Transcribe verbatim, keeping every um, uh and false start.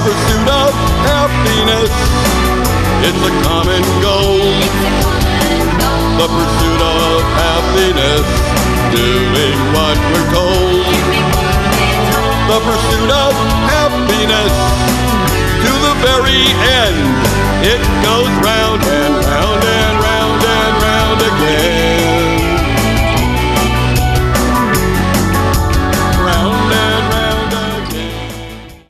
pursuit of happiness, it's a common goal. The pursuit of happiness, doing what we're told. The pursuit of happiness, to the very end, it goes round